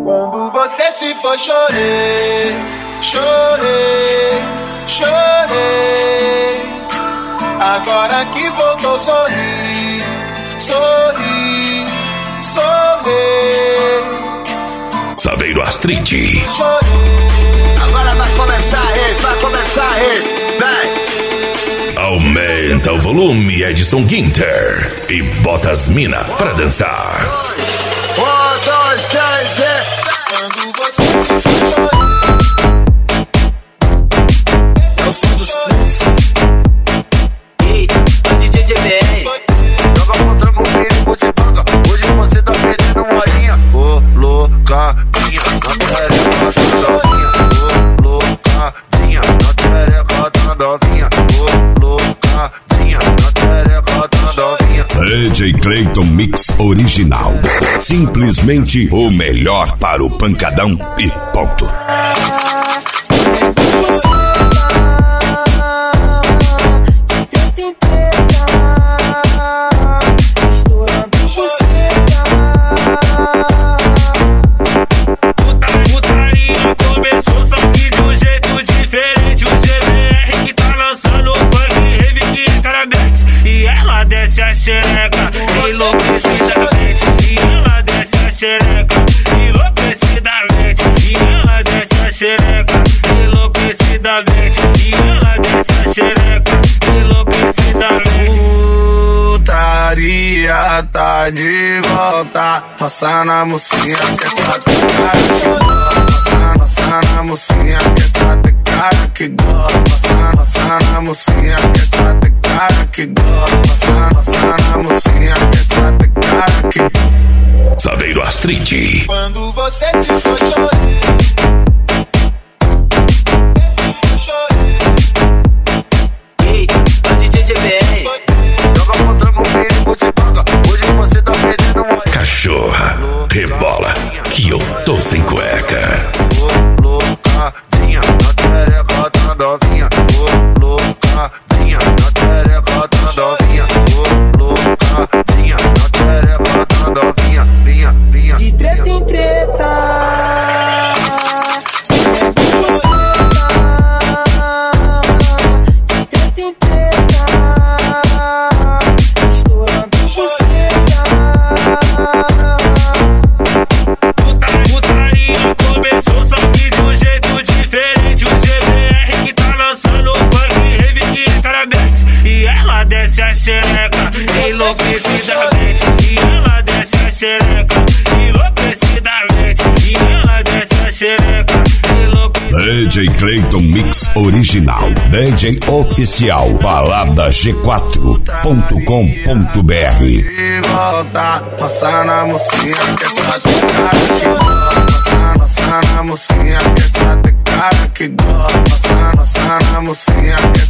Quando você se for, chorei, chorei, chorei. Agora que voltou, sorri, sorri, sorri. Saveiro Astrid. Chorei. Agora vai começar a rei, vai. Aumenta o volume, Edson Guinter, e bota as mina pra dançar. 1, 2, 3 e... Quando você se for, chorei. É o som dos fluxos. Ei, o DJ GBR. Joga contra o perigo de banga. Hoje você tá perdendo uma horinha. Ô, loucadinha, na tarefa da novinha. Ô, loucadinha, na tarefa da novinha. Ô, loucadinha, na tarefa da novinha. DJ Clayton Mix Original. Simplesmente o melhor para o pancadão e ponto. Xereca, enlouquecidamente. E ela desce a xereca, enlouquecidamente. E ela desce a xereca, enlouquecidamente. E ela desce a xereca, enlouquecidamente. Putaria tá de volta. Roça na mocinha que essa cara que gosta. Roça na mocinha que essa cara que gosta. Roça na mocinha que essa cara que gosta. Roça na mocinha que essa cara que... Saveiro Astrid. Quando você se for, chorei. Ei, o DJ GBR. Joga contra o perigo de banga. Hoje você tá perdendo uma... Cachorra, rebola, que eu tô sem cueca. Ô, loucadinha, na tarefa da novinha. Ô, loucadinha, na tarefa da novinha. Ô, loucadinha, na tarefa da novinha. Vinha, vinha. De treta em treta. Desce a xereca, enlouquecidamente. E ela desce a xereca, enlouquecidamente. E ela desce a xereca, enlouquecidamente. DJ Clayton Mix Original. DJ Oficial. Balada G4.com.br. E volta, roça na mocinha que essa cara que gosta. Roça na mocinha que essa cara que gosta. Roça na mocinha que